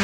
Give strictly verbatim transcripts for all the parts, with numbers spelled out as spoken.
Muchas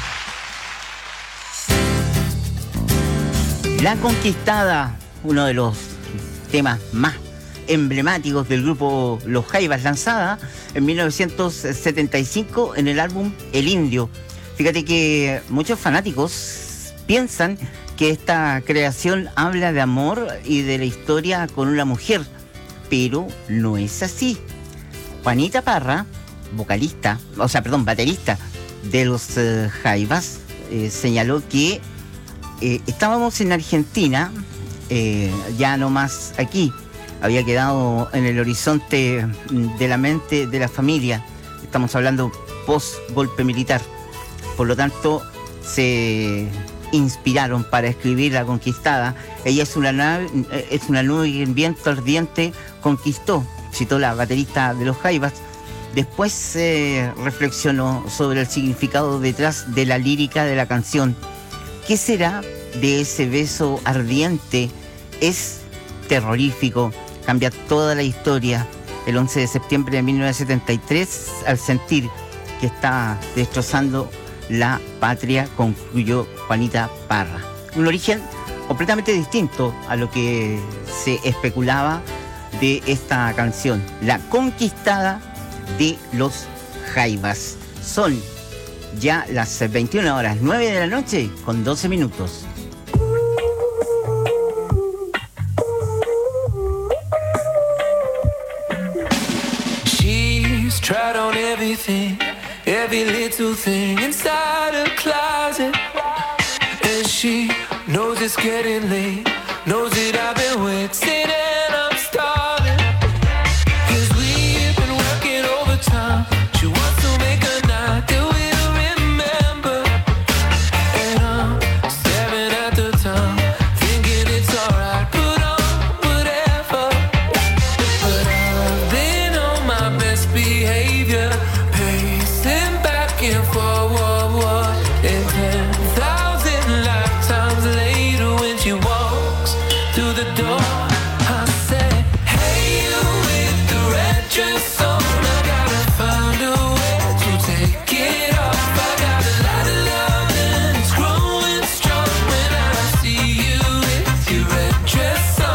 gracias. La Conquistada, uno de los temas más emblemáticos del grupo Los Jaivas, lanzada en mil novecientos setenta y cinco en el álbum El Indio. Fíjate que muchos fanáticos piensan que esta creación habla de amor y de la historia con una mujer, pero no es así. Juanita Parra, vocalista, o sea, perdón, baterista de Los eh, Jaivas, eh, señaló que eh, estábamos en Argentina, eh, ya no más aquí. Había quedado en el horizonte de la mente de la familia. Estamos hablando post-golpe militar. Por lo tanto, se inspiraron para escribir La Conquistada. Ella es una nave, es una nube que en viento ardiente conquistó, citó la baterista de Los Jaivas. Después eh, reflexionó sobre el significado detrás de la lírica de la canción. ¿Qué será de ese beso ardiente? Es terrorífico. Cambia toda la historia. El once de septiembre de mil novecientos setenta y tres, al sentir que está destrozando la patria, concluyó Juanita Parra. Un origen completamente distinto a lo que se especulaba de esta canción. La Conquistada de Los Jaivas. Son ya las veintiuna horas, nueve de la noche con doce minutos. Tried on everything, every little thing inside her closet. And she knows it's getting late, knows that I've been waiting and I'm starving. Cause we've been working overtime. She wants to make a night that we'll remember. And I'm staring at the time, thinking it's alright, put on whatever. But I've been on my best behavior, pacing back and forward, and ten thousand lifetimes later when she walks through the door, I say, hey, you with the red dress on, I gotta find a way to take it off. I got a lot of love and it's growing strong when I see you with your red dress on.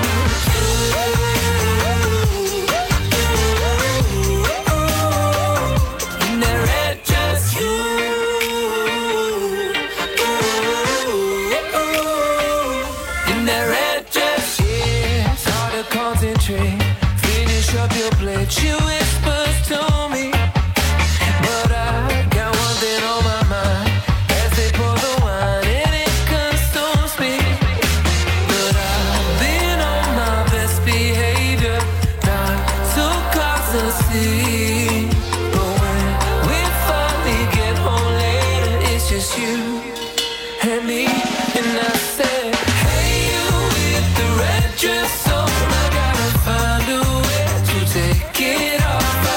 In that red dress, you. In that red dress, yeah, it's hard to concentrate. Finish up your plate, she whispers to me, but I got one thing on my mind as they pour the wine and it consumes me. But I've been on my best behavior, not to cause a scene. But when we finally get home later, it's just you and me. And I said, hey, you with the red dress on, I gotta find a way to take it off.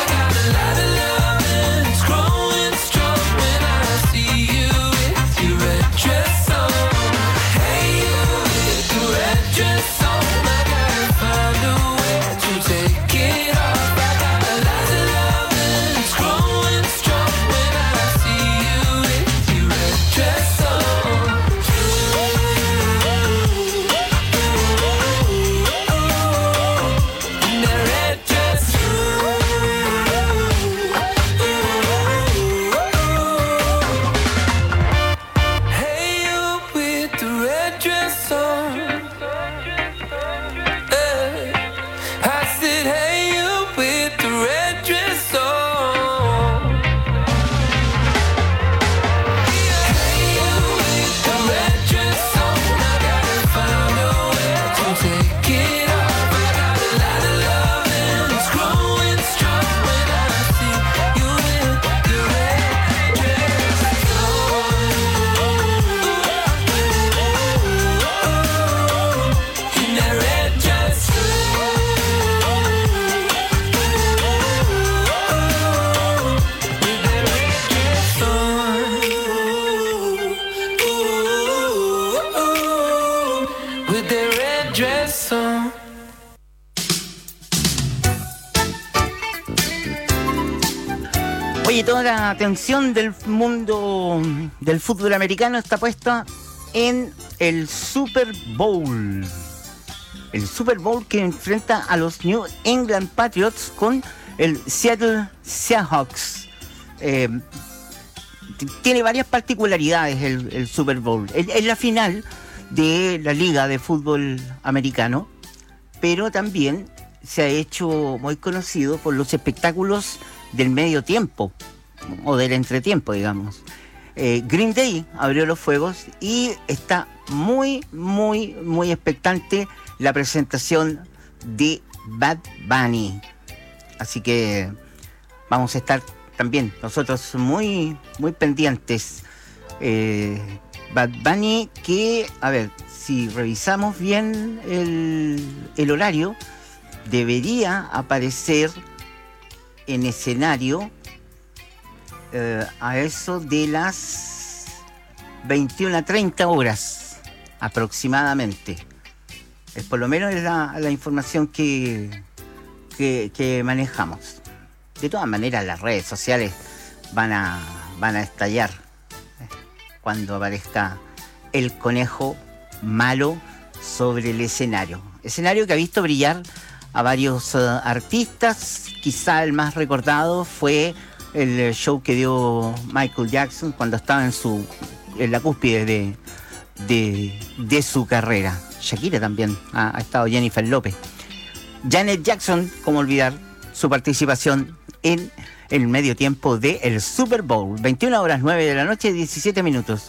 Oye, toda la atención del mundo del fútbol americano está puesta en el Super Bowl. El Super Bowl que enfrenta a los New England Patriots con el Seattle Seahawks. Eh, tiene varias particularidades el, el Super Bowl. Es, es la final de la Liga de Fútbol Americano, pero también se ha hecho muy conocido por los espectáculos del medio tiempo, o del entretiempo, digamos. Eh, Green Day abrió los fuegos y está muy, muy, muy expectante la presentación de Bad Bunny. Así que vamos a estar también nosotros muy, muy pendientes. Eh, Bad Bunny que, a ver, si revisamos bien el, el horario, debería aparecer en escenario eh, a eso de las veintiuna treinta horas aproximadamente. Es por lo menos la, la información que, que, que manejamos. De todas maneras, las redes sociales van a, van a estallar cuando aparezca el conejo malo sobre el escenario. Escenario que ha visto brillar a varios uh, artistas. Quizá el más recordado fue el show que dio Michael Jackson cuando estaba en su en la cúspide de, de, de su carrera. Shakira también ha, ha estado, Jennifer López. Janet Jackson, cómo olvidar su participación en el medio tiempo del Super Bowl. veintiuna horas nueve de la noche, diecisiete minutos.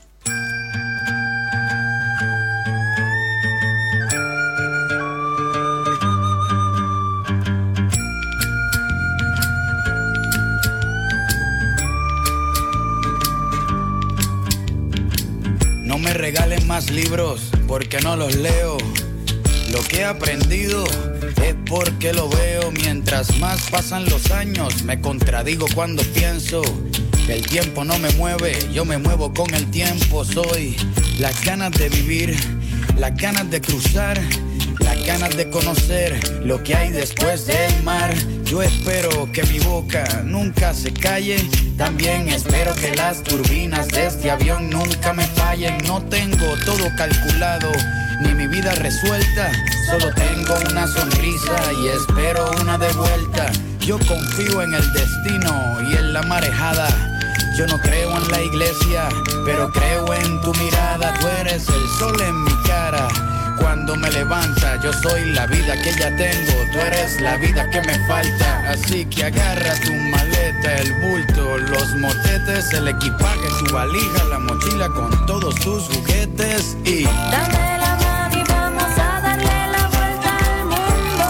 No me regalen más libros porque no los leo. Lo que he aprendido es porque lo veo. Mientras más pasan los años, me contradigo cuando pienso que el tiempo no me mueve, yo me muevo con el tiempo. Soy las ganas de vivir, las ganas de cruzar, las ganas de conocer lo que hay después del mar. Yo espero que mi boca nunca se calle, también espero que las turbinas de este avión nunca me fallen. No tengo todo calculado, ni mi vida resuelta, solo tengo una sonrisa y espero una de vuelta. Yo confío en el destino y en la marejada. Yo no creo en la iglesia, pero creo en tu mirada. Tú eres el sol en mi cara cuando me levanta. Yo soy la vida que ya tengo, tú eres la vida que me falta. Así que agarra tu maleta, el bulto, los motetes, el equipaje, tu valija, la mochila con todos tus juguetes y dame la mano y vamos a darle la vuelta al mundo.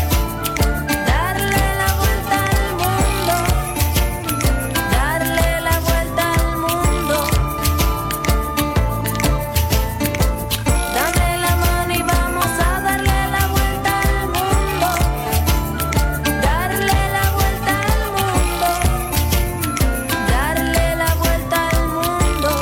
Darle la vuelta al mundo. Darle la vuelta al mundo. Dame la mano y vamos a darle la vuelta al mundo. Darle la vuelta al mundo. Darle la vuelta al mundo.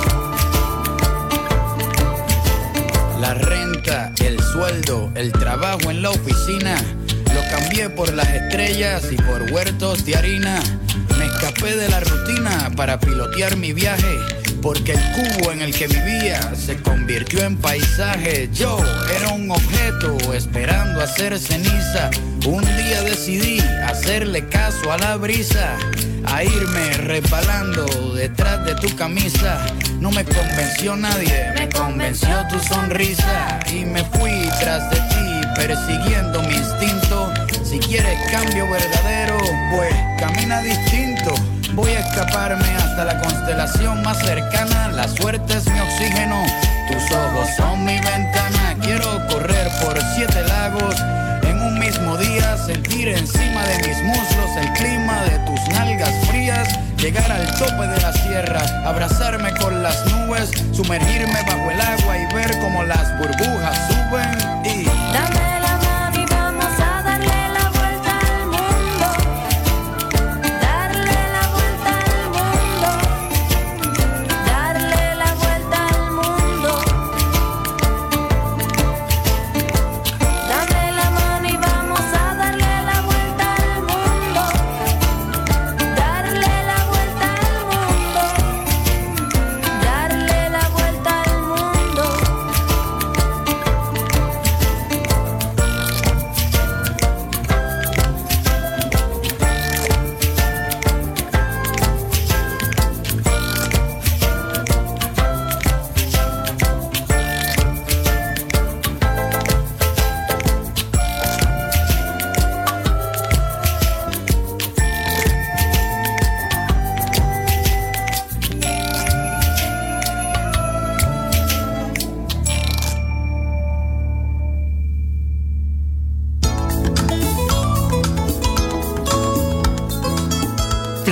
la renta, el sueldo, el trabajo en la oficina. Lo cambié por las estrellas y por huertos de harina. Me escapé de la rutina para pilotear mi viaje, porque el cubo en el que vivía se convirtió en paisaje. Yo era un objeto esperando a ser ceniza. Un día decidí hacerle caso a la brisa, a irme resbalando detrás de tu camisa. No me convenció nadie, me convenció tu sonrisa. Y me fui tras de ti, persiguiendo mi instinto. Si quieres cambio verdadero, pues camina distinto. Voy a escaparme hasta la constelación más cercana. La suerte es mi oxígeno, tus ojos son mi ventana. Quiero correr por siete lagos en un mismo día, sentir encima de mis muslos el clima de tus nalgas frías, llegar al tope de la sierra, abrazarme con las nubes, sumergirme bajo el agua y ver cómo las burbujas suben y dame la mano y vamos a darle la vuelta al mundo. Darle la vuelta al mundo. Darle la vuelta al mundo. Dame la mano y vamos a darle la vuelta al mundo. Darle la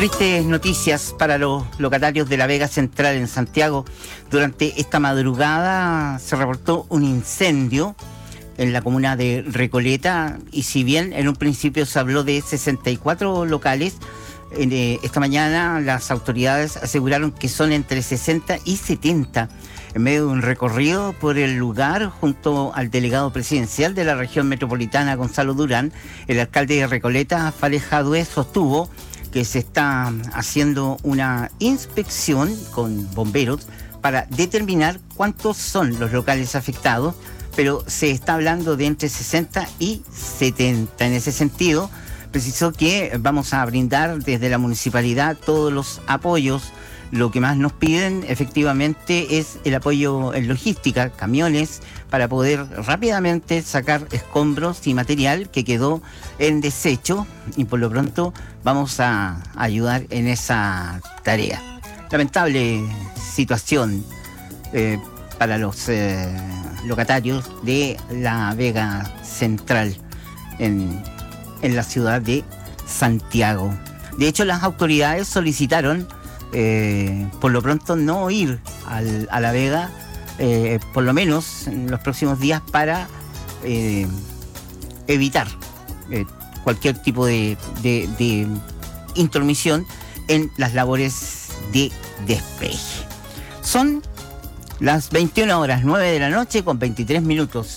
Tristes noticias para los locatarios de la Vega Central en Santiago. Durante esta madrugada se reportó un incendio en la comuna de Recoleta, y si bien en un principio se habló de sesenta y cuatro locales, eh, esta mañana las autoridades aseguraron que son entre sesenta y setenta. En medio de un recorrido por el lugar junto al delegado presidencial de la región metropolitana, Gonzalo Durán, el alcalde de Recoleta, Fales Jadue, sostuvo que se está haciendo una inspección con bomberos para determinar cuántos son los locales afectados, pero se está hablando de entre sesenta y setenta. En ese sentido, precisó que vamos a brindar desde la municipalidad todos los apoyos. Lo que más nos piden efectivamente es el apoyo en logística, camiones, para poder rápidamente sacar escombros y material que quedó en desecho, y por lo pronto vamos a ayudar en esa tarea. Lamentable situación eh, para los eh, locatarios de la Vega Central en, en la ciudad de Santiago. De hecho, las autoridades solicitaron Eh, por lo pronto no ir al, a La Vega, eh, por lo menos en los próximos días, para eh, evitar eh, cualquier tipo de, de, de intromisión en las labores de despeje. Son las veintiuna horas, nueve de la noche con veintitrés minutos.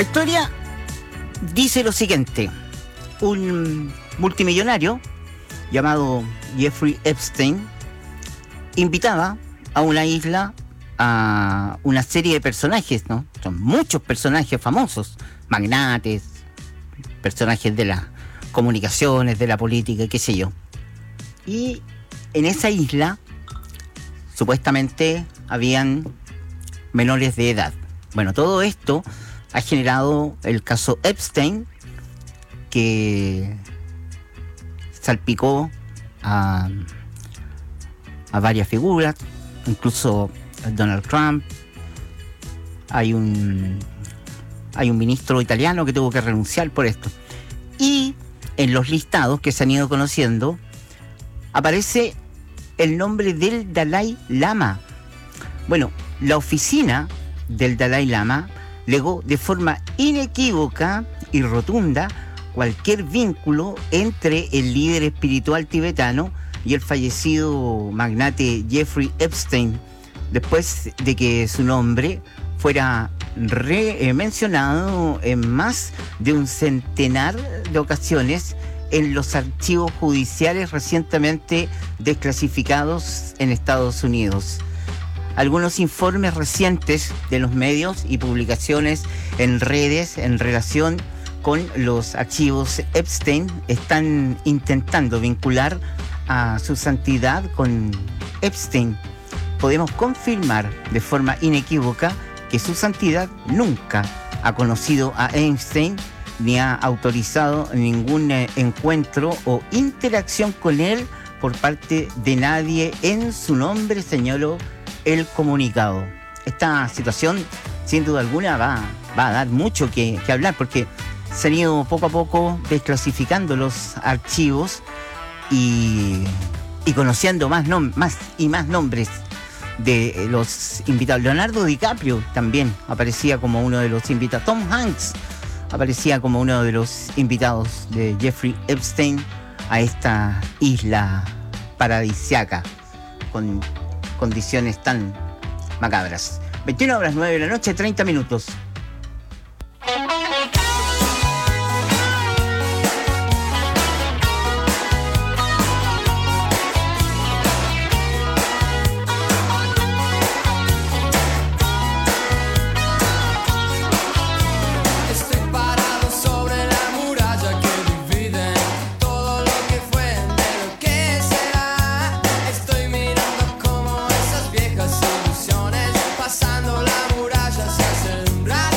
La historia dice lo siguiente. Un multimillonario llamado Jeffrey Epstein invitaba a una isla a una serie de personajes, ¿no? Son muchos personajes famosos, magnates, personajes de las comunicaciones, de la política, qué sé yo. Y en esa isla supuestamente habían menores de edad. Bueno, todo esto ha generado el caso Epstein, que salpicó a, a varias figuras, incluso Donald Trump. Hay un hay un ministro italiano que tuvo que renunciar por esto. Y en los listados que se han ido conociendo aparece el nombre del Dalai Lama. Bueno, la oficina del Dalai Lama negó de forma inequívoca y rotunda cualquier vínculo entre el líder espiritual tibetano y el fallecido magnate Jeffrey Epstein, después de que su nombre fuera re, eh, mencionado en más de un centenar de ocasiones en los archivos judiciales recientemente desclasificados en Estados Unidos. Algunos informes recientes de los medios y publicaciones en redes en relación con los archivos Epstein están intentando vincular a su santidad con Epstein. Podemos confirmar de forma inequívoca que su santidad nunca ha conocido a Epstein ni ha autorizado ningún eh, encuentro o interacción con él por parte de nadie en su nombre, señaló el comunicado. Esta situación, sin duda alguna, va, va a dar mucho que, que hablar, porque se han ido poco a poco desclasificando los archivos y, y conociendo más, nom- más y más nombres de los invitados. Leonardo DiCaprio también aparecía como uno de los invitados. Tom Hanks aparecía como uno de los invitados de Jeffrey Epstein a esta isla paradisiaca con condiciones tan macabras. veintiuna horas nueve de la noche, treinta minutos. Pasando la muralla se hace un rato.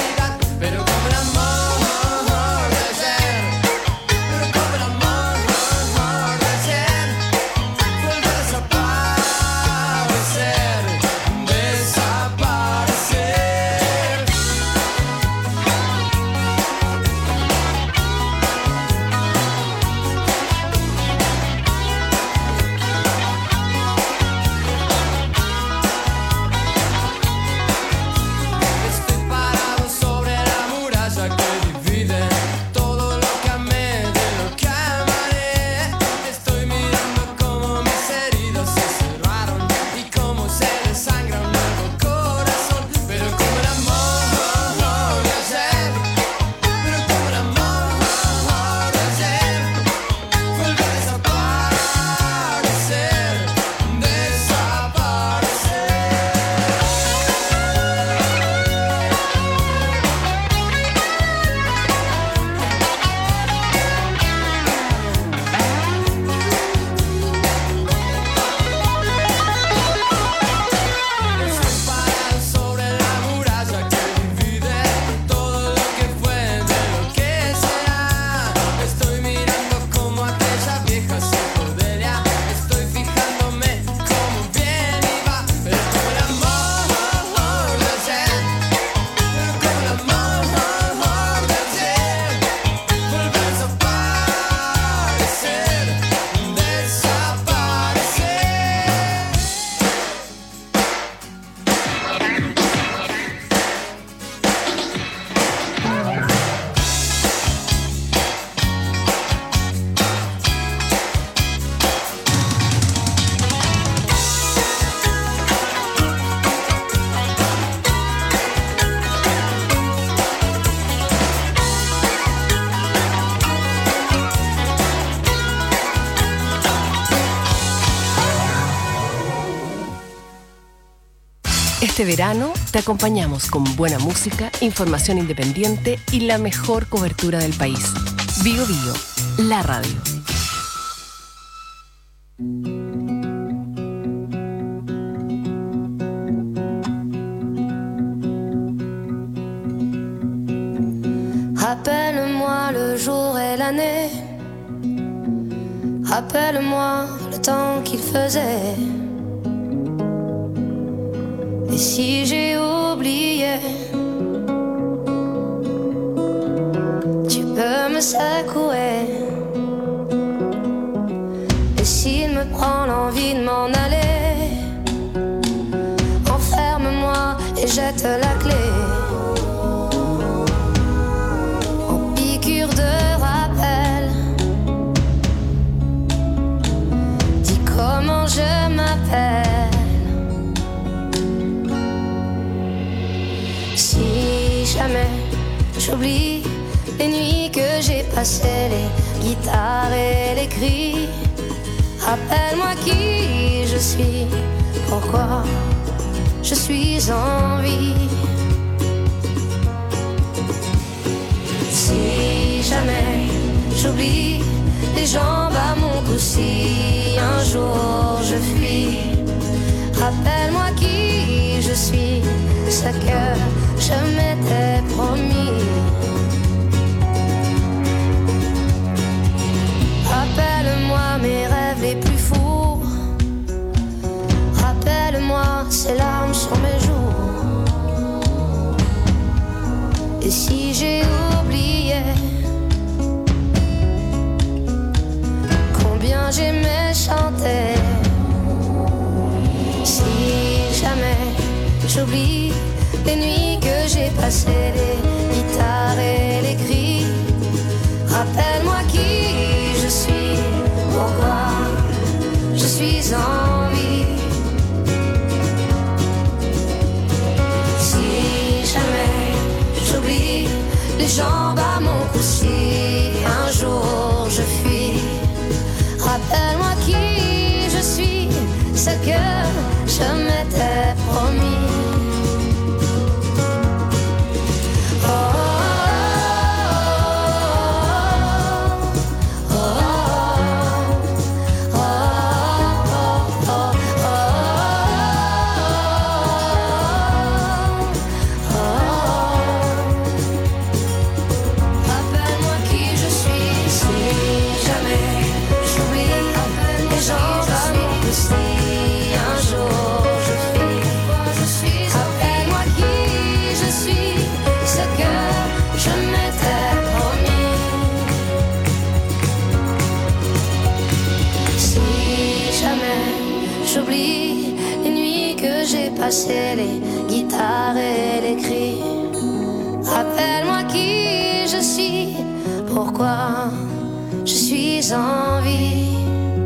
Este verano te acompañamos con buena música, información independiente y la mejor cobertura del país. Bio Bio, la radio. Rappelle-moi le jour et l'année. Rappelle-moi le temps qu'il faisait. Et si j'ai oublié, tu peux me secouer. Et s'il me prend l'envie de m'en aller, enferme-moi et jette la clé. En piqûre de rappel, dis comment je m'appelle. Si jamais j'oublie les nuits que j'ai passées, les guitares et les cris, rappelle-moi qui je suis, pourquoi je suis en vie. Si jamais j'oublie les jambes à mon cou, si un jour je fuis, rappelle-moi qui je suis, ce que je m'étais promis. Rappelle-moi mes rêves les plus fous. Rappelle-moi ces larmes sur mes joues. Et si j'ai oublié combien j'aimais chanter, si jamais j'oublie les nuits que j'ai passées, les guitares et les cris, rappelle-moi qui je suis, pourquoi je suis en vie. Si jamais j'oublie les jambes à mon cou, si un jour je fuis, rappelle-moi qui je suis, ce que je m'étais promis. Passer les guitares et les cris, rappelle-moi qui je suis, pourquoi je suis en vie.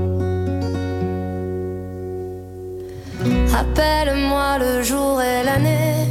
Rappelle-moi le jour et l'année.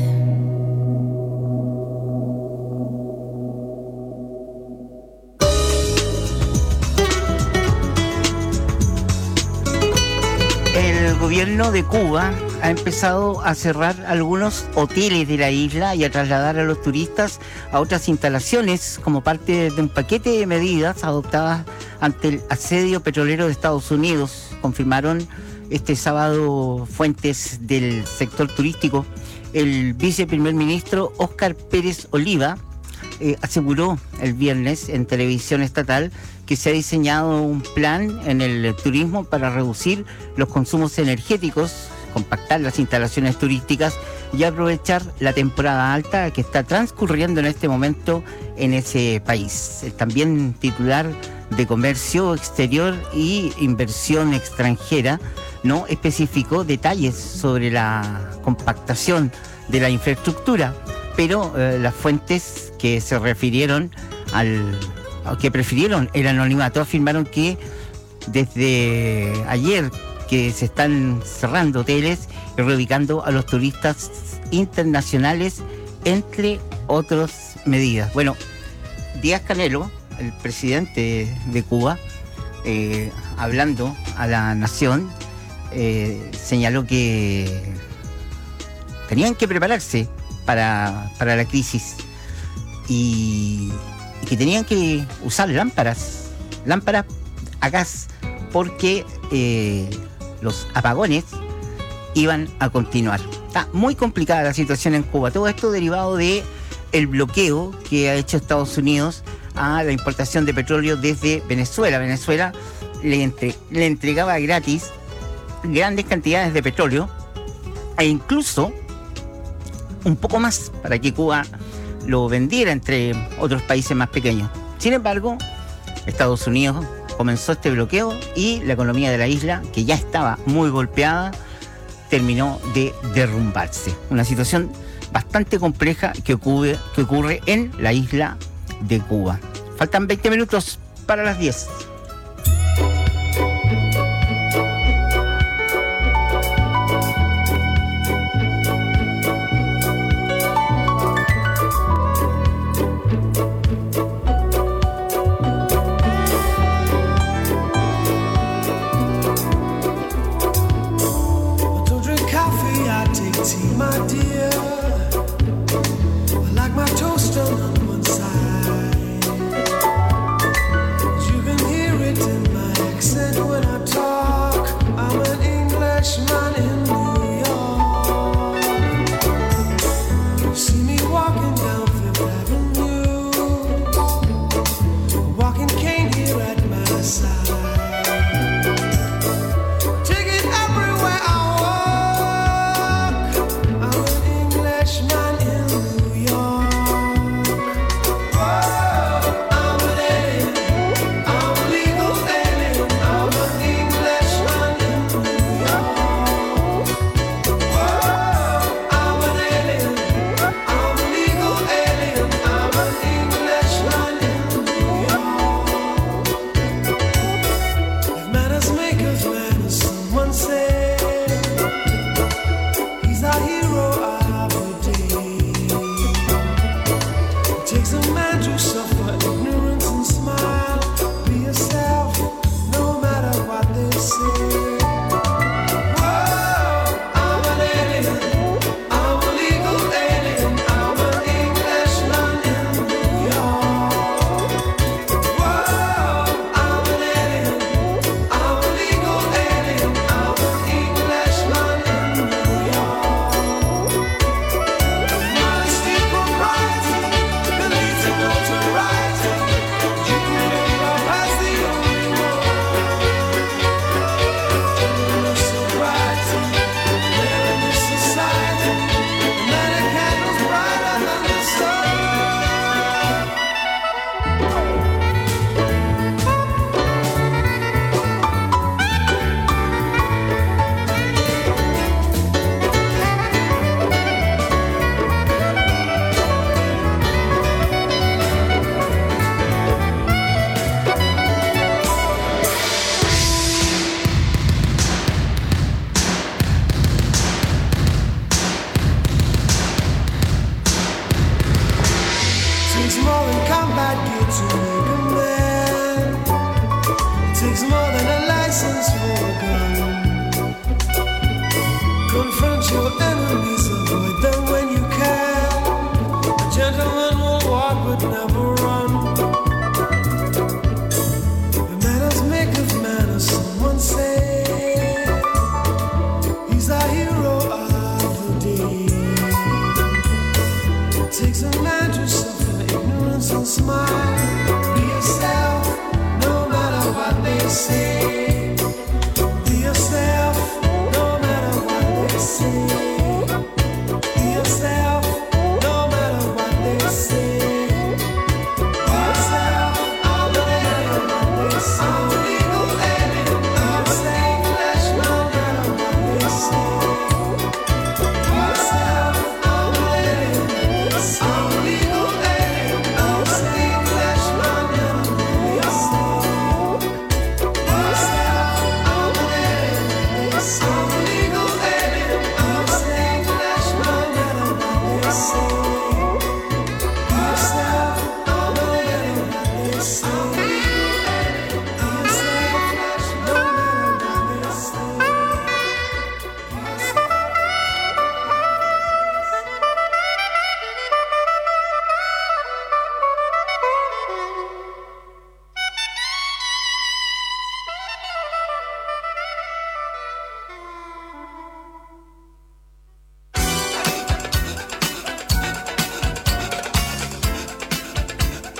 El gobierno de Cuba ha empezado a cerrar algunos hoteles de la isla y a trasladar a los turistas a otras instalaciones como parte de un paquete de medidas adoptadas ante el asedio petrolero de Estados Unidos, confirmaron este sábado fuentes del sector turístico. El viceprimer ministro Óscar Pérez Oliva eh, aseguró el viernes en televisión estatal que se ha diseñado un plan en el turismo para reducir los consumos energéticos, compactar las instalaciones turísticas y aprovechar la temporada alta que está transcurriendo en este momento en ese país. El también titular de Comercio Exterior y Inversión Extranjera no especificó detalles sobre la compactación de la infraestructura, pero eh, las fuentes que se refirieron al que prefirieron el anonimato afirmaron que desde ayer que se están cerrando hoteles y reubicando a los turistas internacionales, entre otras medidas. Bueno, Díaz-Canel, el presidente de Cuba, eh, hablando a la nación, eh, señaló que tenían que prepararse para, para la crisis y, y que tenían que usar lámparas, lámparas a gas, porque eh, los apagones iban a continuar. Está muy complicada la situación en Cuba. Todo esto derivado de el bloqueo que ha hecho Estados Unidos a la importación de petróleo desde Venezuela. Venezuela le, entre, le entregaba gratis grandes cantidades de petróleo e incluso un poco más para que Cuba lo vendiera entre otros países más pequeños. Sin embargo, Estados Unidos comenzó este bloqueo y la economía de la isla, que ya estaba muy golpeada, terminó de derrumbarse. Una situación bastante compleja que ocurre, que ocurre en la isla de Cuba. Faltan veinte minutos para las diez.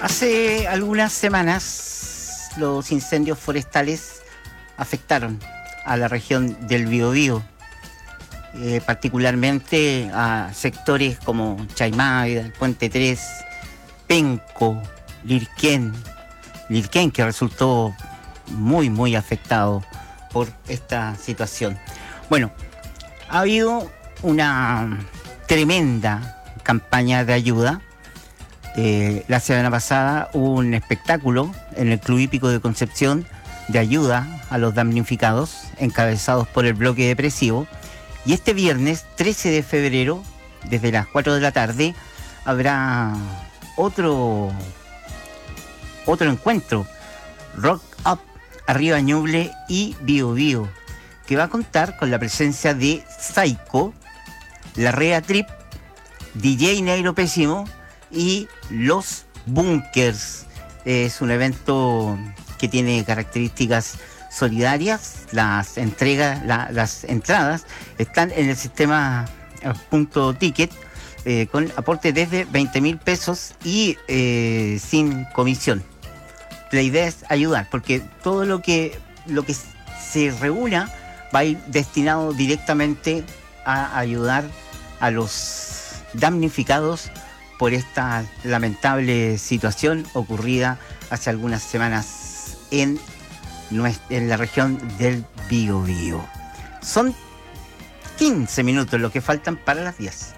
Hace algunas semanas los incendios forestales afectaron a la región del Biobío, eh, particularmente a sectores como Chaimávida, el Puente tres, Penco, Lirquén, Lirquén que resultó muy muy afectado por esta situación. Bueno, ha habido una tremenda campaña de ayuda. Eh, la semana pasada hubo un espectáculo en el Club Hípico de Concepción de ayuda a los damnificados, encabezados por el bloque depresivo. Y este viernes, trece de febrero, desde las cuatro de la tarde, habrá otro, otro encuentro, Rock Up, Arriba Ñuble y Bio Bio, que va a contar con la presencia de Psycho, La Rea Trip, D J Negro Pésimo y Los Bunkers. Es un evento que tiene características solidarias. Las entregas, la, las entradas están en el sistema punto ticket, eh, con aporte desde veinte mil pesos y eh, sin comisión. La idea es ayudar, porque todo lo que, lo que se reúna va a ir destinado directamente a ayudar a los damnificados por esta lamentable situación ocurrida hace algunas semanas en, nuestra, en la región del Biobío. Son quince minutos lo que faltan para las diez.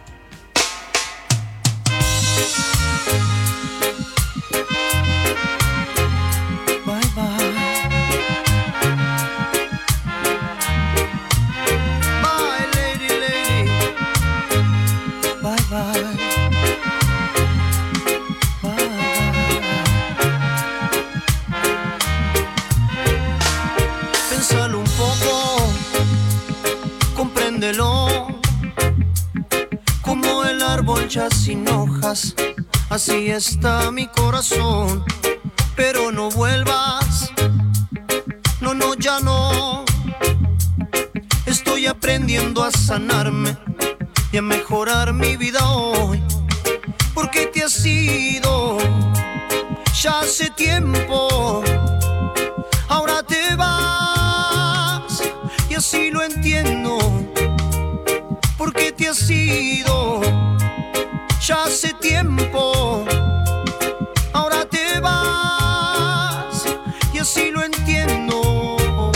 Como el árbol ya sin hojas, así está mi corazón. Pero no vuelvas, no, no, ya no. Estoy aprendiendo a sanarme y a mejorar mi vida hoy. Porque te has ido ya hace tiempo, ahora te vas y así lo entiendo. Porque te has ido ya hace tiempo, ahora te vas y así lo entiendo.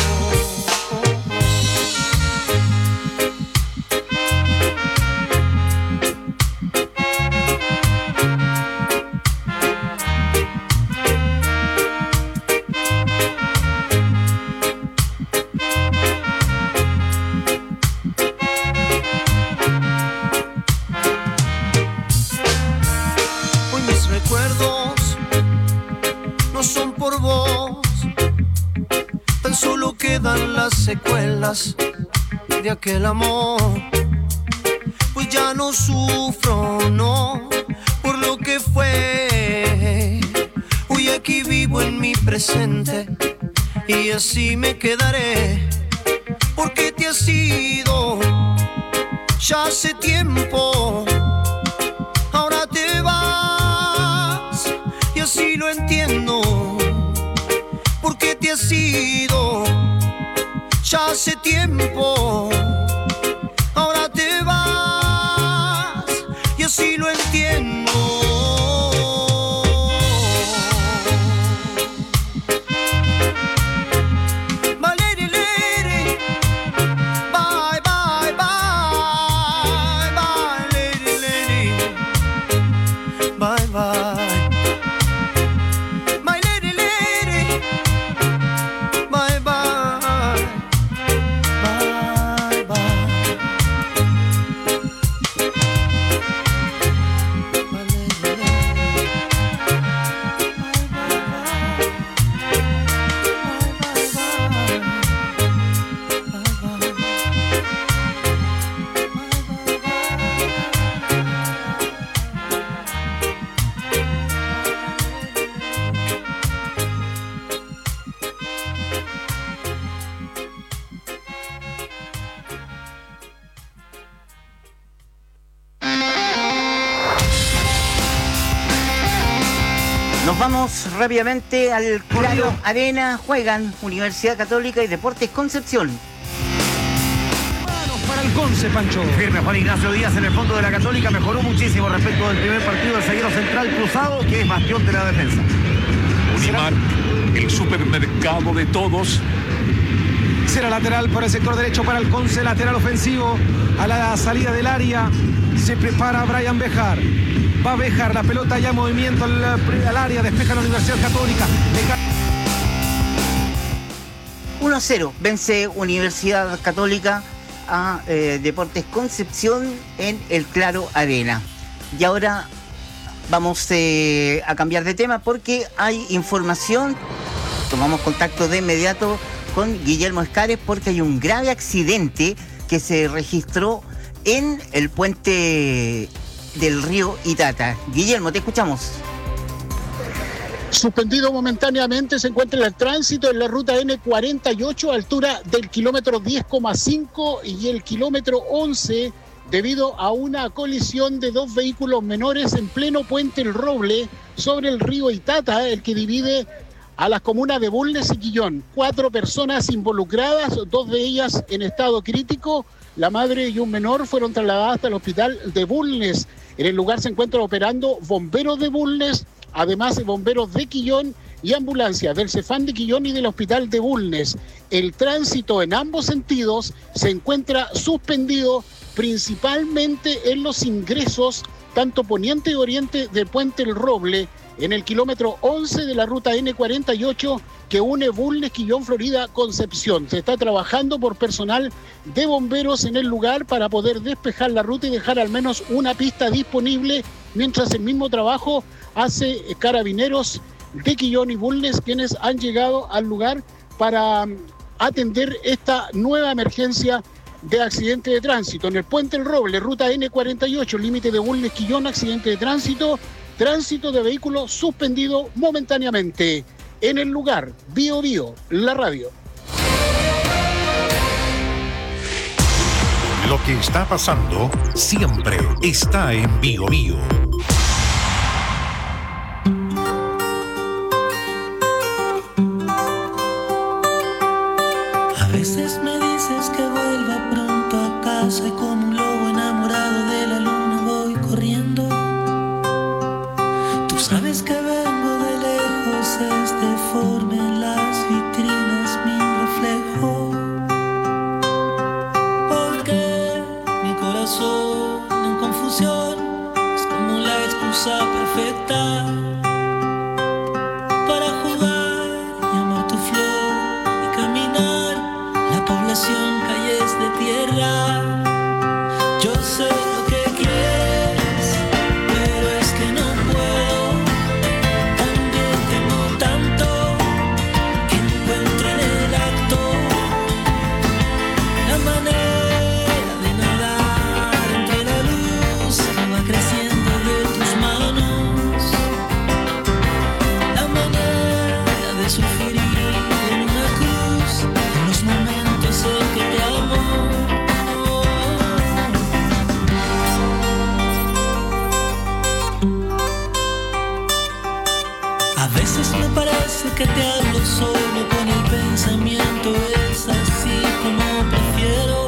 Quedan las secuelas de aquel amor, pues ya no sufro, no, por lo que fue. Hoy aquí vivo en mi presente y así me quedaré. Porque te has ido ya hace tiempo, ahora te vas y así lo entiendo. Porque te has ido ya hace tiempo, ahora te vas y así lo entiendo. Bye. Nos vamos rápidamente al Claro Arena. Juegan Universidad Católica y Deportes Concepción. Manos para el Conce, Pancho. Firme Juan Ignacio Díaz en el fondo de la Católica. Mejoró muchísimo respecto del primer partido del zaguero central cruzado, que es bastión de la defensa. Unimar, el supermercado de todos. Será lateral por el sector derecho para el Conce, lateral ofensivo a la salida del área. Se prepara Brian Bejar. Va a Bejar, la pelota ya en movimiento al, al área, despeja la Universidad Católica. Bejar. uno a cero, vence Universidad Católica a eh, Deportes Concepción en el Claro Arena. Y ahora vamos eh, a cambiar de tema porque hay información. Tomamos contacto de inmediato con Guillermo Escares porque hay un grave accidente que se registró en el puente del río Itata. Guillermo, te escuchamos. Suspendido momentáneamente se encuentra el tránsito en la ruta ene cuarenta y ocho, altura del kilómetro diez coma cinco y el kilómetro once, debido a una colisión de dos vehículos menores en pleno puente El Roble sobre el río Itata, el que divide a las comunas de Bulnes y Quillón. Cuatro personas involucradas, dos de ellas en estado crítico. La madre y un menor fueron trasladadas hasta el hospital de Bulnes. En el lugar se encuentran operando bomberos de Bulnes, además de bomberos de Quillón y ambulancias del Cefam de Quillón y del hospital de Bulnes. El tránsito en ambos sentidos se encuentra suspendido, principalmente en los ingresos, tanto poniente y oriente del puente El Roble, en el kilómetro once de la ruta ene cuarenta y ocho que une Bulnes, Quillón, Florida, Concepción. Se está trabajando por personal de bomberos en el lugar para poder despejar la ruta y dejar al menos una pista disponible, mientras el mismo trabajo hace Carabineros de Quillón y Bulnes, quienes han llegado al lugar para atender esta nueva emergencia de accidente de tránsito. En el puente El Roble, ruta ene cuarenta y ocho, límite de Bulnes, Quillón, accidente de tránsito. Tránsito de vehículos suspendido momentáneamente. En el lugar, Bio Bio, la radio. Lo que está pasando siempre está en Bio Bio. A veces me dices que vuelva pronto a casa y como un lobo enamorado de la luna voy corriendo. Sabes que vengo de lejos, es deforme en las vitrinas mi reflejo. Porque mi corazón en confusión es como la excusa perfecta para jugar y amar tu flor y caminar la población, calles de tierra. Yo sé lo que quieres, pero es que no puedo. Que te hablo solo con el pensamiento, es así como prefiero.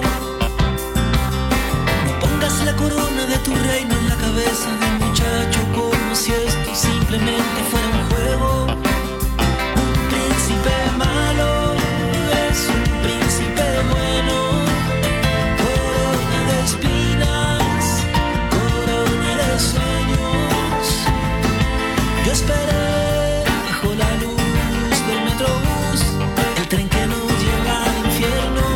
No pongas la corona de tu reino en la cabeza de un muchacho como si esto simplemente fuera un juego. Un príncipe malo es un príncipe bueno. Corona de espinas, corona de sueños. Yo esperé bajo la luz del metrobús, el tren que nos lleva al infierno,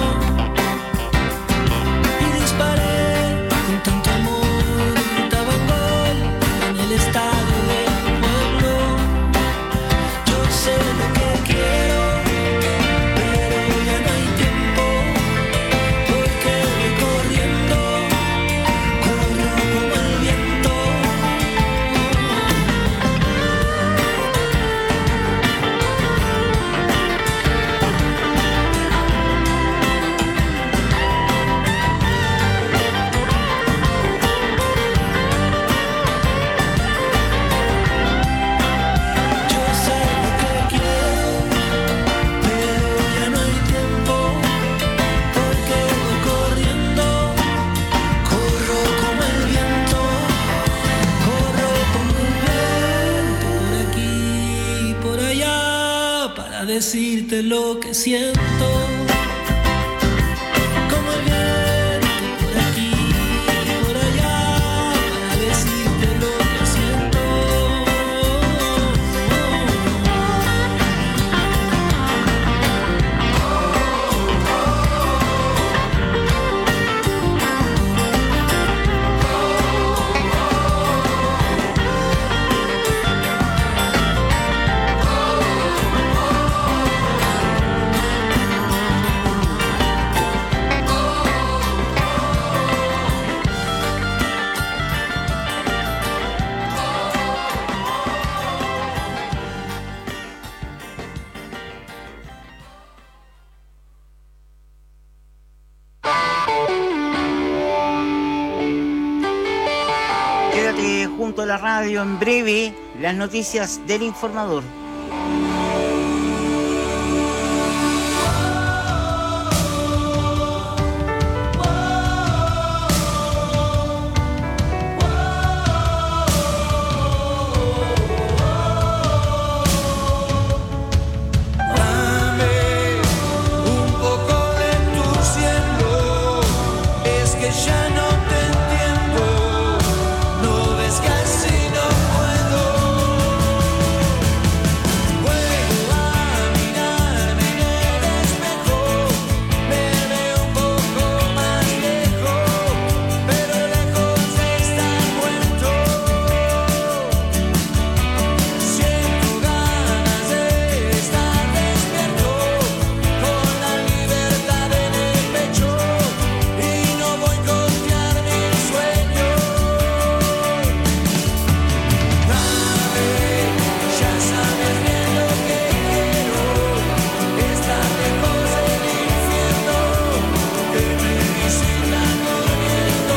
y disparé con tanto amor, gritaban gol en el estadio del pueblo. decirte lo que siento. Como el viento por aquí y por allá, para decirte lo que siento. Quédate junto a la radio, en breve las noticias del informador. Dame un poco de tu cielo, es que ya no te entiendo, no ves que así no puedo. Vuelvo a mirarme en el espejo, me veo un poco más lejos, pero lejos de estar muerto. Siento ganas de estar despierto, con la libertad en el pecho, y no boicotear mis sueños. Dame, ya sabes bien lo que quiero, estar lejos del infierno, que me visita corriendo.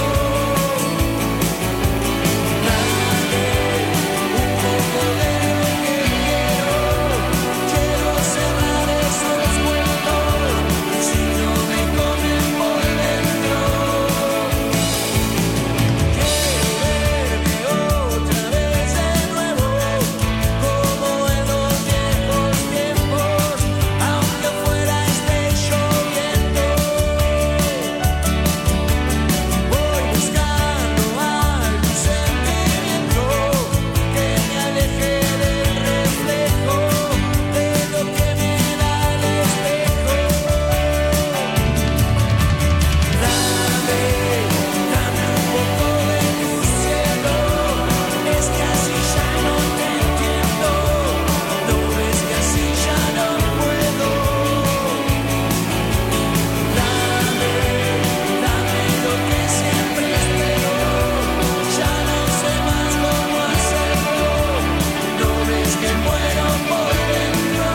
Dame un poco de lo que quiero, quiero cerrar esos cuentos, si no me comen por dentro. Quiero verme otra vez de nuevo, como en los viejos tiempos, aunque fuera esté lloviendo. Voy buscando algún sentimiento que me aleje del reflejo de lo que me da el espejo. Dame, dame un poco de tu cielo, es que así ya no te entiendo, no ves que así ya no puedo. Dame, dame lo que siempre espero, ya no sé más cómo hacerlo, no ves que muero por dentro.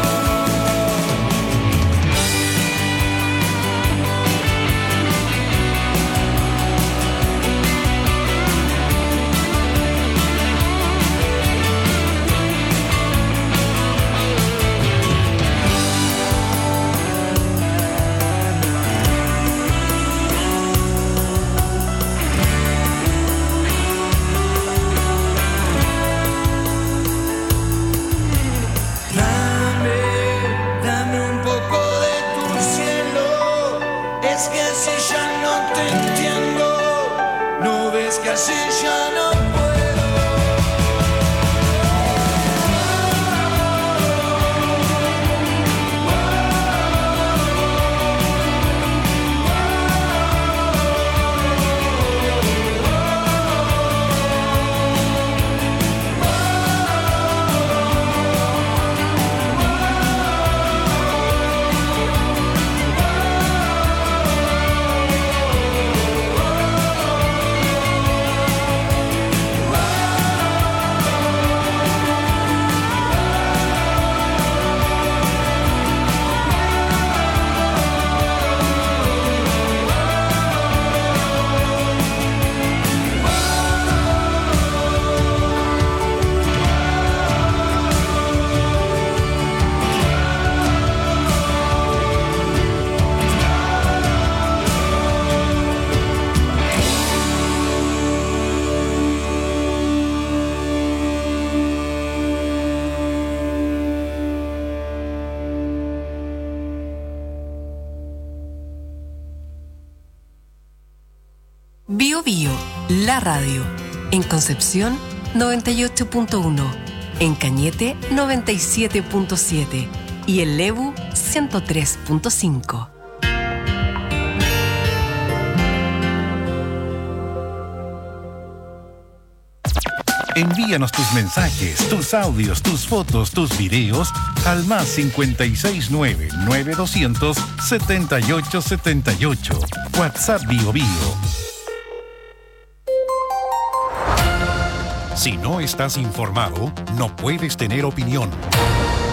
Dame, dame un poco de tu cielo, es que así ya no te entiendo, no ves que así ya no puedo. Bio Bio, la radio. En Concepción, noventa y ocho punto uno. En Cañete, noventa y siete punto siete. Y en Lebu, ciento tres punto cinco. Envíanos tus mensajes, tus audios, tus fotos, tus videos al más cincuenta y seis nueve, nueve doscientos, setenta y ocho setenta y ocho. WhatsApp Bio Bio. Si no estás informado, no puedes tener opinión.